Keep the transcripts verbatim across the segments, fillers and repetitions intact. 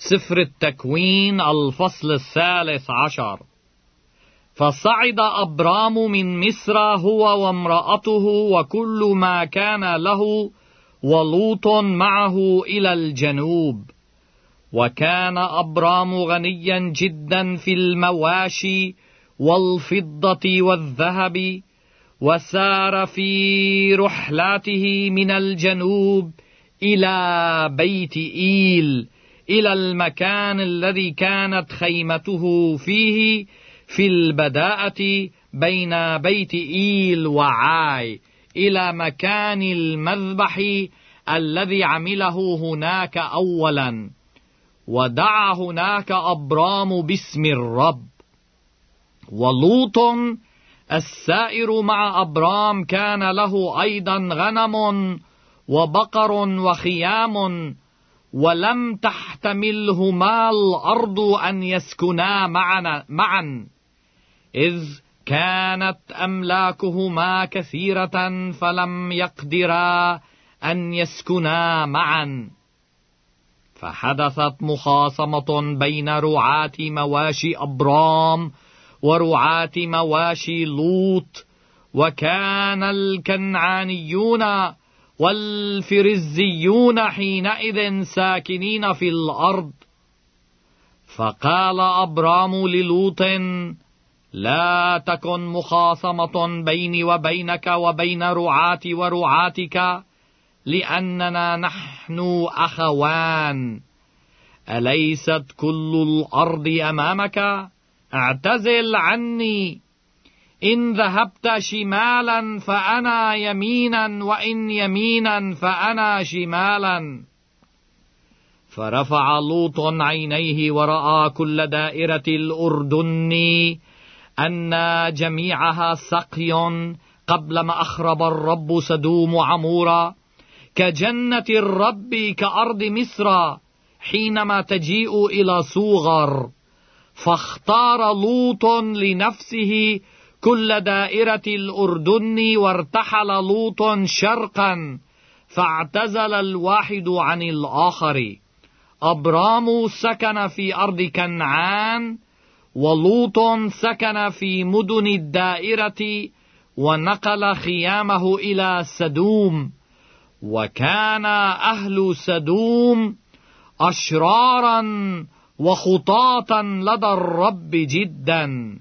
سفر التكوين الفصل الثالث عشر. فصعد أبرام من مصر هو وامرأته وكل ما كان له ولوط معه إلى الجنوب. وكان أبرام غنيا جدا في المواشي والفضة والذهب، وسار في رحلاته من الجنوب إلى بيت إيل، إلى المكان الذي كانت خيمته فيه في البداءة بين بيت إيل وعاي، إلى مكان المذبح الذي عمله هناك أولا، ودعا هناك أبرام باسم الرب. ولوط السائر مع أبرام كان له أيضا غنم وبقر وخيام، ولم تحتملهما الأرض أن يسكنا معا, معا إذ كانت أملاكهما كثيرة، فلم يقدرا أن يسكنا معا. فحدثت مخاصمة بين رعاة مواشي أبرام ورعاة مواشي لوط، وكان الكنعانيون والفرزيون حينئذ ساكنين في الأرض. فقال أبرام للوط: لا تكن مخاصمة بيني وبينك وبين رعاتي ورعاتك، لأننا نحن أخوان. أليست كل الأرض أمامك؟ اعتزل عني. إن ذهبت شمالا فأنا يمينا، وإن يمينا فأنا شمالا. فرفع لوط عينيه ورأى كل دائرة الأردن أن جميعها سقي، قبلما أخرب الرب سدوم وعمورا، كجنة الرب كأرض مصر حينما تجيء إلى صوغر. فاختار لوط لنفسه كل دائرة الأردن، وارتحل لوط شرقا، فاعتزل الواحد عن الآخر. أبرام سكن في أرض كنعان، ولوط سكن في مدن الدائرة، ونقل خيامه إلى سدوم. وكان أهل سدوم أشرارا وخطاطا لدى الرب جدا.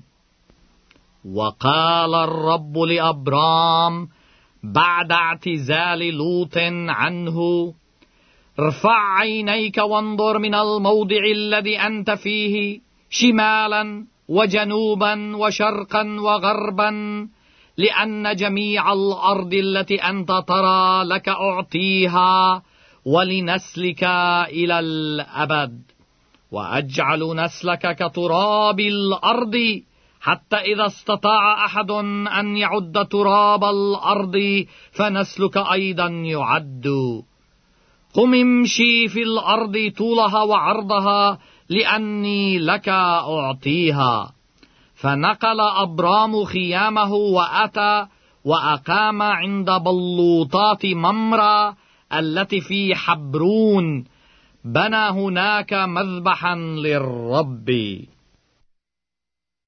وقال الرب لأبرام بعد اعتزال لوط عنه: ارفع عينيك وانظر من الموضع الذي أنت فيه شمالا وجنوبا وشرقا وغربا، لأن جميع الأرض التي أنت ترى لك أعطيها ولنسلك إلى الأبد، وأجعل نسلك كتراب الأرض، حتى إذا استطاع أحد أن يعد تراب الأرض فنسلك أيضا يعد. قم امشي في الأرض طولها وعرضها، لأني لك أعطيها. فنقل أبرام خيامه وأتى وأقام عند بلوطات ممرة التي في حبرون، بنى هناك مذبحا للرب.